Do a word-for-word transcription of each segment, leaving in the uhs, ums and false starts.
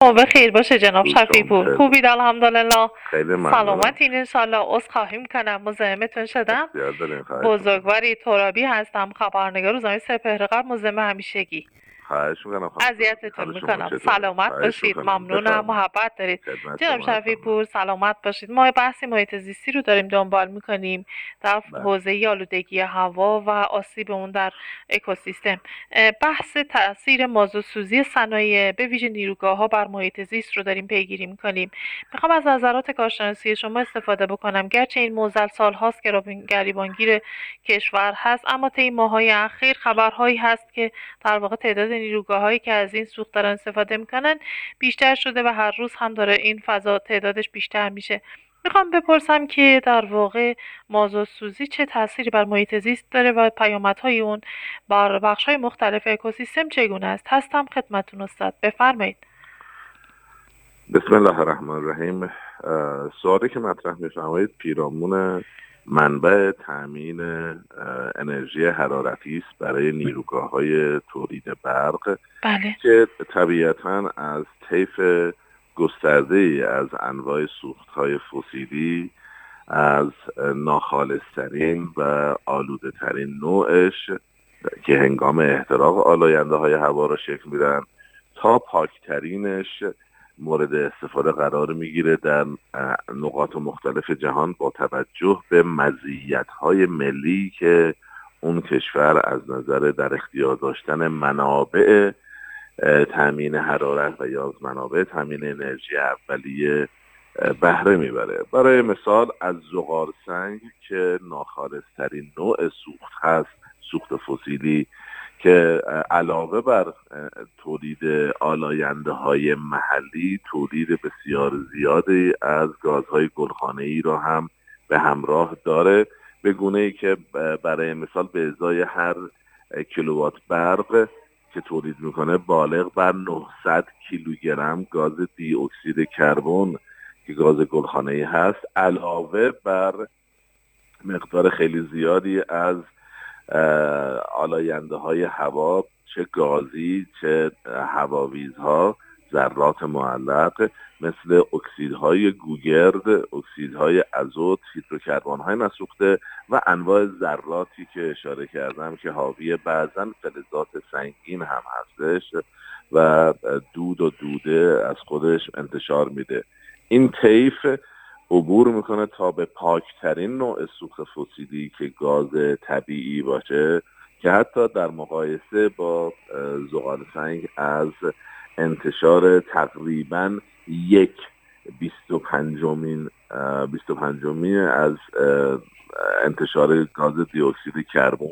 شما بخیر باشه جناب شفیع پور. خوبید الحمدلله. خیلی ممنونم. سلامتین انشالله. عذرخواهی میکنم مزاحمتون شدم. بزرگواری ترابی هستم، خبرنگار روزنامه سپهر مزاحم همیشگی. خواهش میکنم. اذیتتون میکنم. سلامت باشید. ممنونم. محبت دارید. جناب شفیع پور سلامت باشید. ما بحث محیط زیستی رو داریم دنبال میکنیم در حوزه آلودگی هوا و آسیب اون در اکوسیستم. بحث تاثیر مازوت‌سوزی صنایع به ویژه نیروگاه‌ها بر محیط زیست رو داریم پیگیری میکنیم. میخوام از نظرات کارشناسی شما استفاده بکنم. گرچه این موزل سال هاست که گریبانگیر کشور هست، اما طی ماه‌های اخیر خبرهایی هست که در واقع تعداد نیروگاه‌هایی که از این سوخت دارن استفاده میکنن بیشتر شده و هر روز هم داره این فضا تعدادش بیشتر میشه. میخوام بپرسم که در واقع مازوت‌سوزی چه تأثیری بر محیط زیست داره و پیامدهای اون بر بخش‌های مختلف اکوسیستم چگونه است؟ هستم خدمتتون استاد، بفرمایید. بسم الله الرحمن الرحیم. سوالی که مطرح می‌فرمایید پیرامون منبع تأمین انرژی حرارتی است برای نیروگاه‌های تولید برق. بله. که طبیعتاً از طیف گسترده‌ای از انواع سوخت‌های فسیلی از ناخالص‌ترین و آلوده‌ترین نوعش که هنگام احتراق آلاینده‌های هوا را شکل میدن تا پاکترینش مورد استفاده قرار میگیره در نقاط مختلف جهان با توجه به مزیت‌های ملی که اون کشور از نظر در اختیار داشتن منابع تامین حرارت و یا منابع تامین انرژی اولیه بهره میبره. برای مثال از زغال سنگ که ناخالص‌ترین نوع سوخت هست، سوخت فسیلی که علاوه بر تولید آلاینده‌های محلی تولید بسیار زیادی از گازهای گلخانه‌ای را هم به همراه داره، به گونه‌ای که برای مثال به ازای هر کیلووات برق که تولید میکنه بالغ بر نهصد کیلوگرم گاز دی اکسید کربن که گاز گلخانه‌ای هست، علاوه بر مقدار خیلی زیادی از آلاینده‌های هوا، چه گازی چه هواویزها، ذرات معلق مثل اکسیدهای گوگرد، اکسیدهای ازوت، هیدروکربن‌های نسوخته و انواع ذراتی که اشاره کردم که حاوی بعضاً فلزات سنگین هم هستش و دود و دوده از خودش انتشار میده. این طیف عبور میکنه تا به پاکترین نوع سوخت فسیلی که گاز طبیعی باشه که حتی در مقایسه با زغال سنگ از انتشار تقریباً یک بیست و پنجمین بیست و پنجمین از انتشار گاز دی اکسید کربن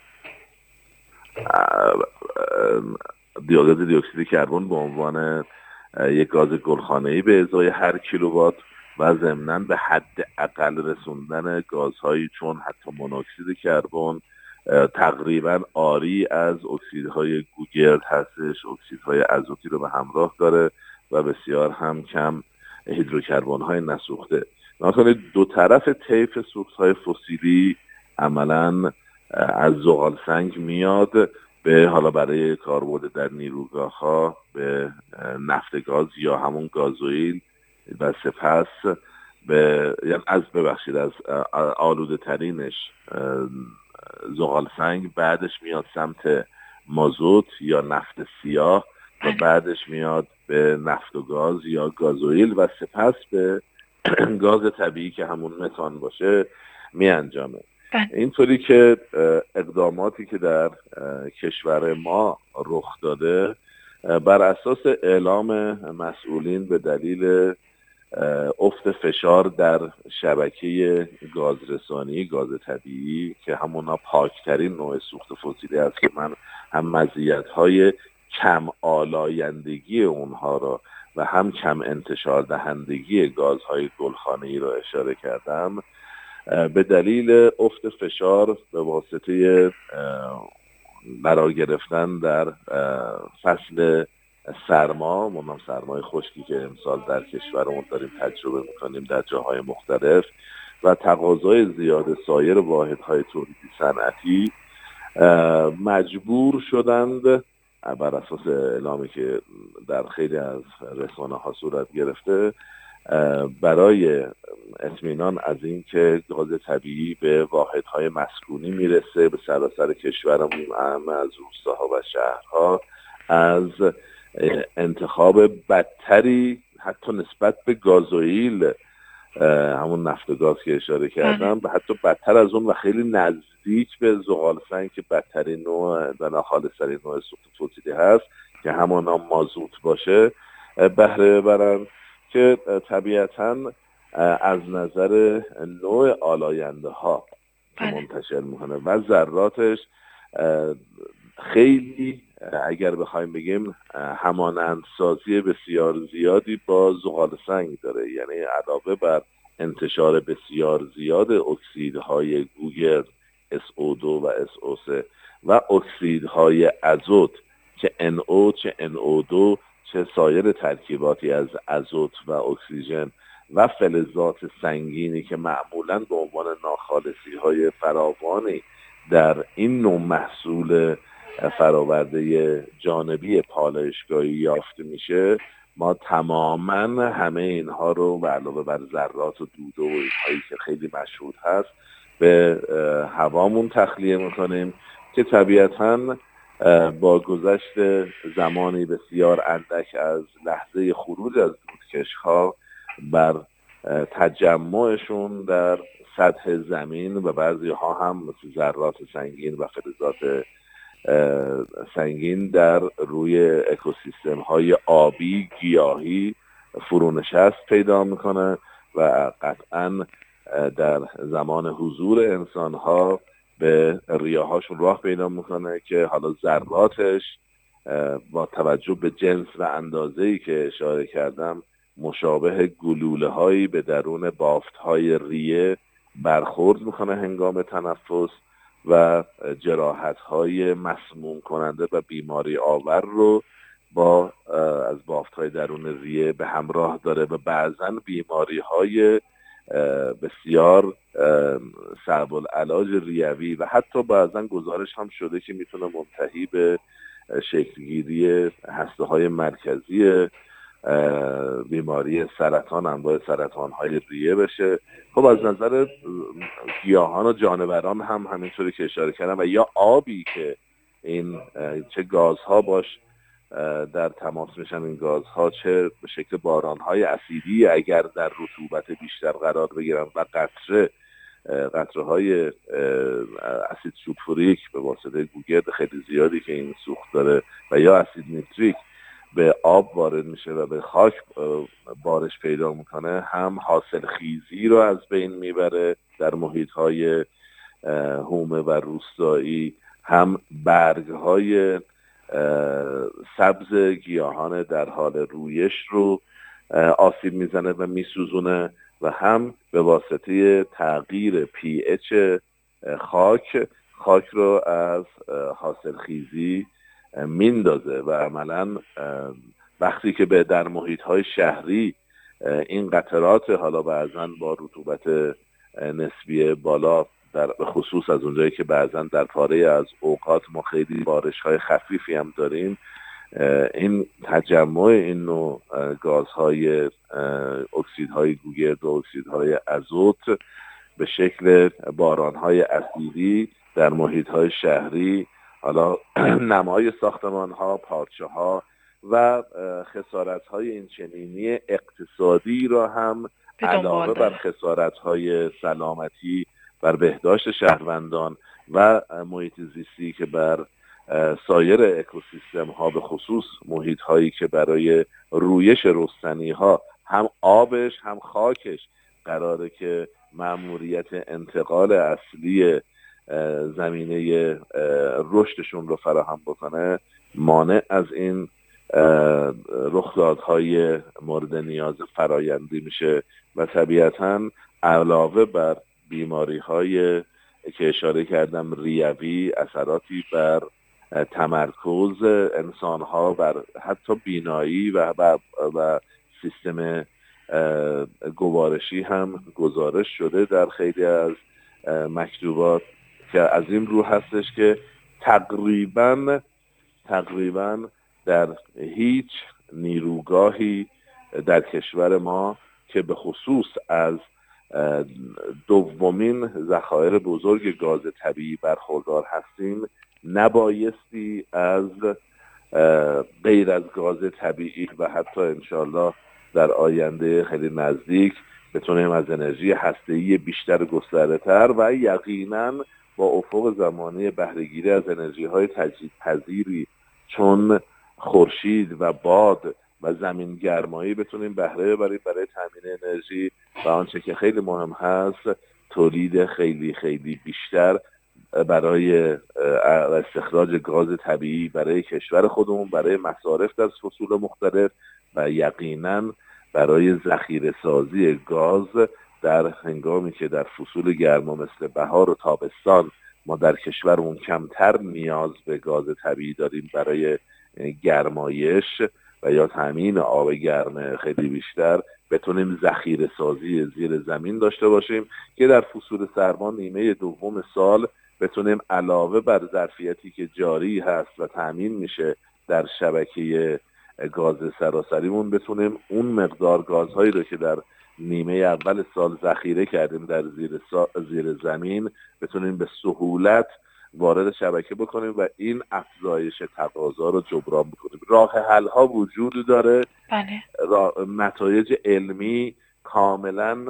گاز دی اکسید کربن به عنوان یک گاز گلخانه‌ای به ازای هر کیلووات و ضمناً به حد اقل رسوندن گازهایی چون حتی مونوکسید کربن تقریباً عاری از اکسیدهای گوگرد هستش، اکسیدهای ازوتی رو به همراه داره و بسیار هم کم هیدروکربن‌های نسوخته. مثلا دو طرف طیف سوخت‌های فسیلی عملاً از زغال سنگ میاد به حالا برای کاربرد در نیروگاه‌ها به نفت گاز یا همون گازوئیل و سپس به یعنی از ببخشید از آلوده ترینش زغال سنگ، بعدش میاد سمت مازوت یا نفت سیاه و بعدش میاد به نفت و گاز یا گازوئیل و سپس به گاز طبیعی که همون متان باشه می انجامه. اینطوری که اقداماتی که در کشور ما رخ داده بر اساس اعلام مسئولین به دلیل افت فشار در شبکه گازرسانی گاز طبیعی که همونا پاکترین نوع سوخت فسیلی است که من هم مزیت‌های کم آلایندگی اونها را و هم کم انتشار دهندگی گازهای گلخانه‌ای را اشاره کردم، به دلیل افت فشار به واسطه قرار گرفتن در فصل سرما، منم سرمای خشکی که امسال در کشورمون داریم تجربه میکنیم در جاهای مختلف و تقاضای زیاد سایر واحدهای تولیدی صنعتی، مجبور شدند بر اساس اعلامی که در خیلی از رسانه ها صورت گرفته، برای اطمینان از این که گاز طبیعی به واحدهای مسکونی میرسه به سراسر کشورمون، اهم از روستاها و شهرها، از انتخاب بدتری حتی نسبت به گازوئیل، همون نفت و گاز که اشاره کردم، به حتی بدتر از اون و خیلی نزدیک به زغال سنگ که بدترین نوع و ناخالص‌ترین نوع سوخت تولیدی هست که همانا مازوت باشه، بهره ببرن که طبیعتاً از نظر نوع آلاینده ها که منتشر میکنه و ذراتش خیلی، اگر بخوایم بگیم، همانندسازی بسیار زیادی با زغال سنگ داره. یعنی علاوه بر انتشار بسیار زیاد اکسیدهای گوگرد اس او دو و اس او سه و اکسیدهای ازوت چه ان او چه ان او دو چه سایر ترکیباتی از ازوت و اکسیژن و فلزات سنگینی که معمولاً به عنوان ناخالصی‌های فراوانی در این نوع محصول فراورده جانبی پالایشگاهی یافت میشه، ما تماماً همه اینها رو به علاوه بر ذرات و دوده و اینهایی که خیلی مشهود هست به هوامون تخلیه میکنیم که طبیعتاً با گذشت زمانی بسیار اندک از لحظه خروج از دودکش‌ها بر تجمعشون در سطح زمین و بعضی ها هم مثل ذرات سنگین و فلزات سنگین در روی اکوسیستم های آبی گیاهی فرونشست پیدا میکنه و قطعاً در زمان حضور انسان ها به ریه‌هاشون راه پیدا میکنه که حالا ذراتش با توجه به جنس و اندازه‌ای که اشاره کردم مشابه گلوله هایی به درون بافت های ریه برخورد میکنه هنگام تنفس و جراحت های مسموم کننده و بیماری آور رو با از بافت های درون ریه به همراه داره و بعضاً بیماری های بسیار صعب العلاج ریوی و حتی بعضاً گزارش هم شده که میتونه منتهی به شکلگیری هسته های مرکزی بیماری سرطان، انواع سرطان های ریه بشه. خب از نظر گیاهان و جانوران هم همینطوری که اشاره کردم و یا آبی که این چه گازها باش در تماس میشن، این گازها چه به شکل بارانهای اسیدی اگر در رطوبت بیشتر قرار بگیرن و قطره قطره های اسید سولفوریک به واسطه گوگرد خیلی زیادی که این سوخت داره و یا اسید نیتریک به آب وارد میشه و به خاک بارش پیدا میکنه، هم حاصل خیزی رو از بین میبره در محیط های هومه و روستایی، هم برگ های سبز گیاهان در حال رویش رو آسیب میزنه و میسوزونه و هم به واسطه تغییر پی اچ خاک خاک رو از حاصل خیزی میندازه و عملاً وقتی که به در محیط‌های شهری این قطرات حالا بعضاً با رطوبت نسبی بالا در به خصوص از اونجایی که بعضاً در پاره از اوقات ما خیلی بارش‌های خفیفی هم داریم، این تجمع این نوع گازهای اکسیدهای گوگرد و اکسیدهای ازوت به شکل باران‌های اسیدی در محیط‌های شهری، حالا نمای ساختمان‌ها، پارچه‌ها و خسارت‌های این چنینی اقتصادی را هم علاوه بر خسارت‌های سلامتی بر بهداشت شهروندان و محیط زیستی که بر سایر اکوسیستم ها به خصوص محیط هایی که برای رویش رستنی ها هم آبش هم خاکش قراره که مأموریت انتقال اصلی زمینه رشدشون رو فراهم بکنه، مانع از این رخدادهای مورد نیاز فرایندی میشه و طبیعتاً علاوه بر بیماری های که اشاره کردم ریوی، اثراتی بر تمرکز انسان ها، بر حتی بینایی و, و, و سیستم گوارشی هم گزارش شده در خیلی از مکتوبات که از این رو هستش که تقریباً تقریبا در هیچ نیروگاهی در کشور ما که به خصوص از دومین ذخایر بزرگ گاز طبیعی برخوردار هستیم نبایستی از غیر از گاز طبیعی و حتی انشالله در آینده خیلی نزدیک بتونیم از انرژی هسته‌ای بیشتر گسترده‌تر و یقیناً با افق زمانی بهره‌گیری از انرژی‌های تجدیدپذیری چون خورشید و باد و زمین گرمایی بتونیم بهره ببریم برای تامین انرژی و آنچه که خیلی مهم هست تولید خیلی خیلی بیشتر برای استخراج گاز طبیعی برای کشور خودمون، برای مصارف در فصول مختلف و یقیناً برای ذخیره سازی گاز در هنگامی که در فصول گرما مثل بهار و تابستان ما در کشورمون کمتر نیاز به گاز طبیعی داریم برای گرمایش و یا تامین آب گرم خیلی بیشتر بتونیم ذخیره سازی زیر زمین داشته باشیم که در فصول سرما نیمه دوم سال بتونیم علاوه بر ظرفیتی که جاری هست و تامین میشه در شبکه گاز سراسریمون بتونیم اون مقدار گازهایی رو که در نیمه اول سال ذخیره کردیم در زیر, سا... زیر زمین بتونیم به سهولت وارد شبکه بکنیم و این افزایش تقاضا رو جبران بکنیم. راه حل ها وجود داره. بله. را... نتایج علمی کاملا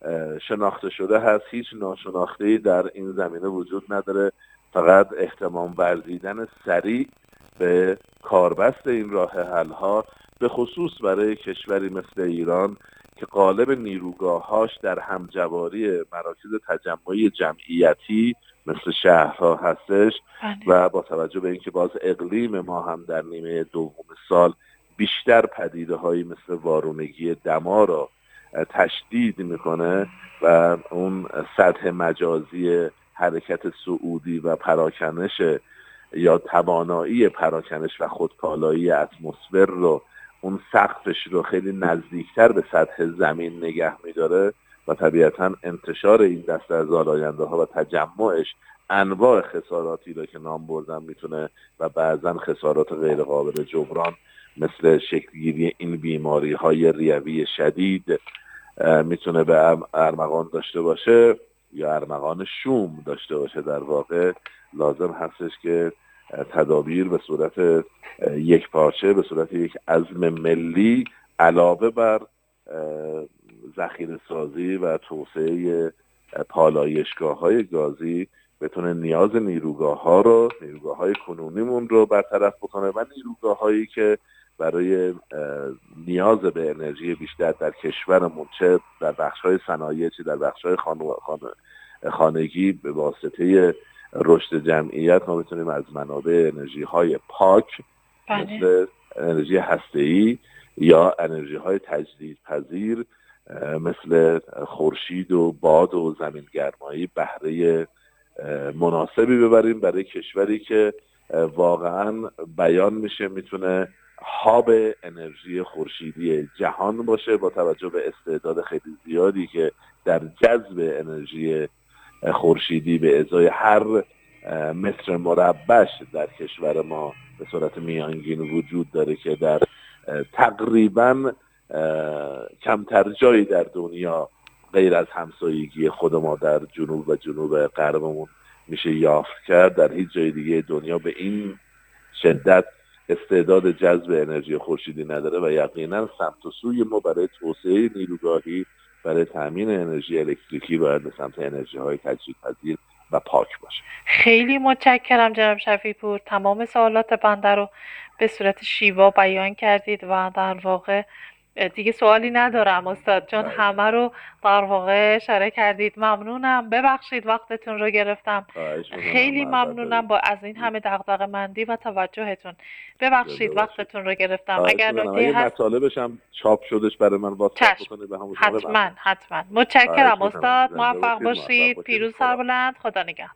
شناخته شده هست، هیچ ناشناخته‌ای در این زمینه وجود نداره، فقط اهتمام ورزیدن سریع به کاربست این راه حل ها به خصوص برای کشوری مثل ایران که غالب نیروگاهاش در همجواری مراکز تجمعی جمعیتی مثل شهرها هستش و با توجه به اینکه باز اقلیم ما هم در نیمه دوم سال بیشتر پدیده هایی مثل وارونگی دما را تشدید میکنه و اون سطح مجازی حرکت صعودی و پراکنش یا توانایی پراکنش و خودکالایی اتمسفر رو اون سقفش رو خیلی نزدیکتر به سطح زمین نگه میداره و طبیعتاً انتشار این دسته از آلاینده ها و تجمعش انواع خساراتی رو که نام بردم میتونه و بعضاً خسارات غیر قابل جبران مثل شکلگیری این بیماری های ریوی شدید میتونه به ارمغان داشته باشه یا ارمغان شوم داشته باشه. در واقع لازم هستش که تدابیر به صورت یک پارچه، به صورت یک عزم ملی علاوه بر ذخیره سازی و توسعه پالایشگاه های گازی بتونه نیاز نیروگاه ها رو، نیروگاه های کنونیمون رو برطرف بکنه و نیروگاه هایی که برای نیاز به انرژی بیشتر در کشورمون چه در بخش‌های صنایع چه در بخش‌های خانگی به واسطه رشد جمعیت ما میتونیم از منابع انرژی‌های پاک بله. مثل انرژی هسته‌ای یا انرژی‌های تجدیدپذیر مثل خورشید و باد و زمین گرمایی بهره مناسبی ببریم برای کشوری که واقعاً بیان میشه میتونه هاب انرژی خورشیدی جهان باشه با توجه به استعداد خیلی زیادی که در جذب انرژی خورشیدی به ازای هر متر مربعش در کشور ما به صورت میانگین وجود داره که در تقریباً کمتر جایی در دنیا غیر از همسایگی خود ما در جنوب و جنوب غربمون میشه یافت کرد. در هیچ جای دیگه دنیا به این شدت استعداد جذب انرژی خورشیدی نداره و یقینا سمت و سوی ما برای توسعه نیروگاهی برای تامین انرژی الکتریکی باید به سمت انرژی های تجدیدپذیر و پاک باشه. خیلی متشکرم جناب شفیع پور، تمام سوالات بنده رو به صورت شیوا بیان کردید و در واقع دیگه سوالی ندارم استاد چون همه رو در واقع اشاره کردید. ممنونم، ببخشید وقتتون رو گرفتم. خیلی ممنونم با از این همه دغدغه مندی و توجهتون. ببخشید وقتتون رو گرفتم. اگر نکته هست مطالبش هم چاپ شدش برای من واتساپ بکنید به همون حتما حتما. متشکرم استاد، موفق باشید. پیروز سربلند. خدا نگهدار.